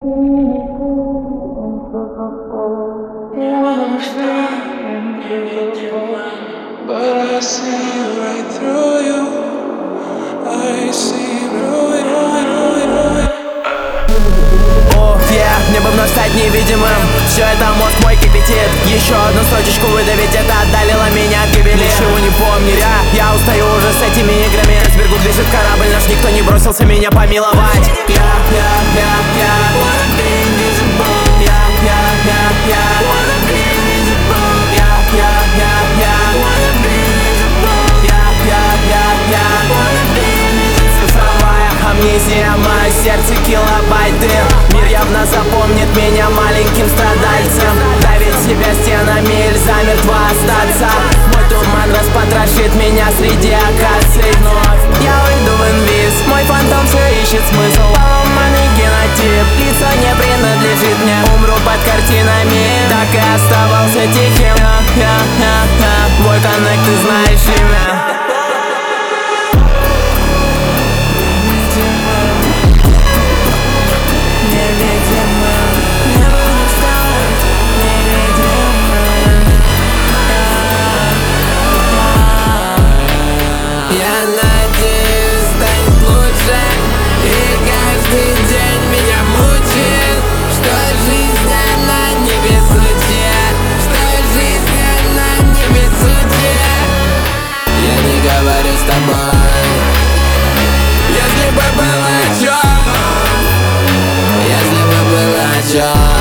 But I see right through you. I see through you. Небо вновь стать невидимым. Все это мозг мой кипятит. Еще одну строчечку выдавить, это отдалило меня от гибели. Ничего не помню, я устаю уже с этими играми. К айсбергу движет корабль наш, никто не бросился меня помиловать. Амнезия, мое сердце килобайты. Мир явно запомнит меня маленьким страдальцем. Давить себя стенами или замертво остаться. Мой туман распотрошит меня среди акаций. Вновь я уйду в инвиз, мой фантом все ищет смысл. Поломанный генотип, лицо не принадлежит мне. Умру под картинами, так и оставался тихим. Мой коннект, ты знаешь имя. Я надеюсь, станет лучше. И каждый день меня мучает, что жизнь она невезучая, что жизнь она невезучая. Я не говорю с тобой, если бы было о чем, если бы было о чем.